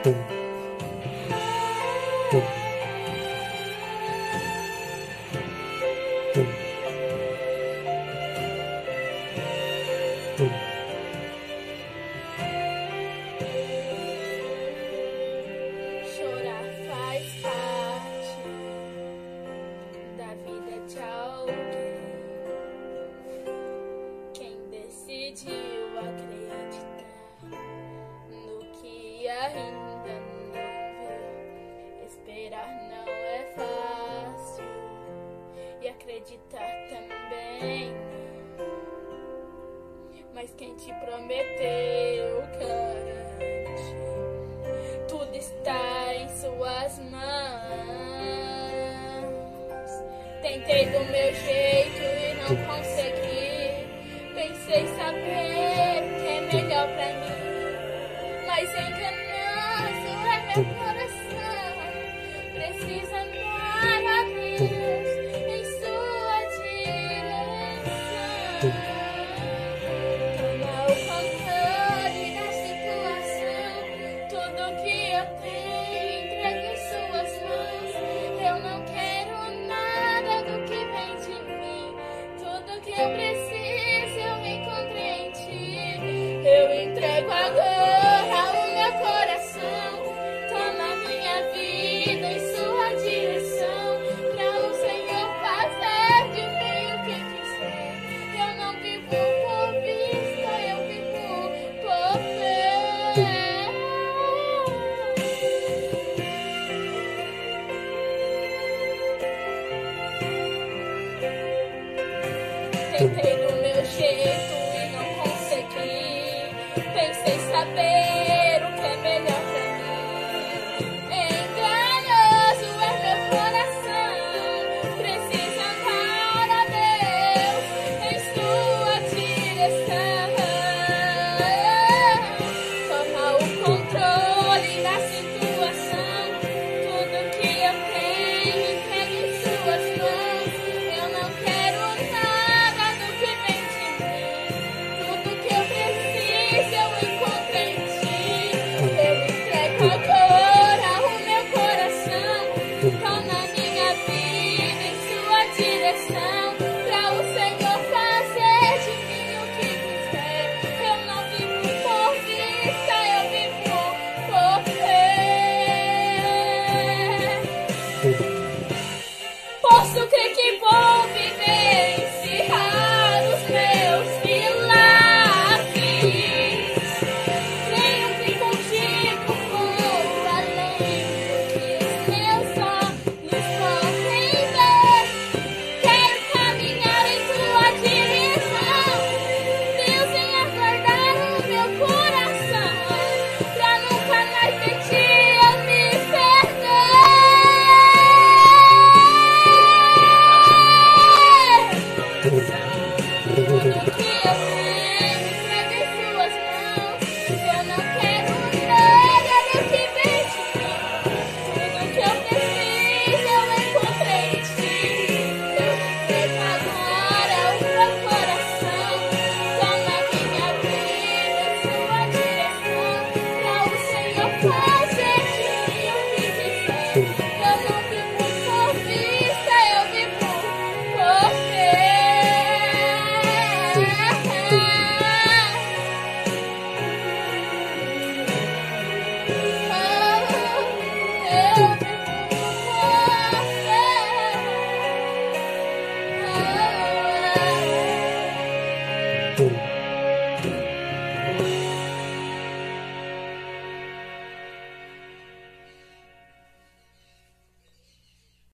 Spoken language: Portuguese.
Chorar faz parte da vida de alguém. Quem decidiu acreditar no que ainda não viu. Esperar não é fácil e acreditar também não. Mas quem te prometeu garante, tudo está em suas mãos. Tentei do meu jeito e não consegui. Pensei saber o que é melhor pra mim, mas enganoso é meu coração. Precisa amar a Deus em sua direção. Toma o controle da situação. Tudo que eu tenho entrego em suas mãos. Eu não quero nada do que vem de mim. Tudo que eu preciso eu encontrei em ti. Eu entrego agora o meu coração. Toma minha vida em sua direção. Pra o Senhor fazer de mim o que quiser. Eu não vivo por vista, eu vivo por fé. Tentei do meu jeito e não consegui. Pensei saber o que é melhor pra mim. Enganoso é meu coração. Precisa amar a Deus em sua direção. Toma o controle da situação. Tudo que eu tenho entregue em suas mãos. Eu não quero nada do que vem de mim. Tudo que eu preciso eu encontrei em ti. Eu entrego agora o meu coração. Toma minha vida em sua direção. Pra o Senhor fazer de mim o que quiser. Eu não vivo por vista, eu vivo por fé. Posso crer que vou vivenciar os meus milagres. Creio que contigo vou além do que os meus olhos podem ver. Quero caminhar em tua direção. Deus, venha guardar o meu coração, pra nunca mais de ti eu me perder. Tudo que eu tenho entrego em suas mãos. Eu não quero nada do que vem de mim. Tudo que eu preciso eu encontrei em ti. Eu entrego agora o meu coração. Toma minha vida em sua direção. Pra o Senhor fazer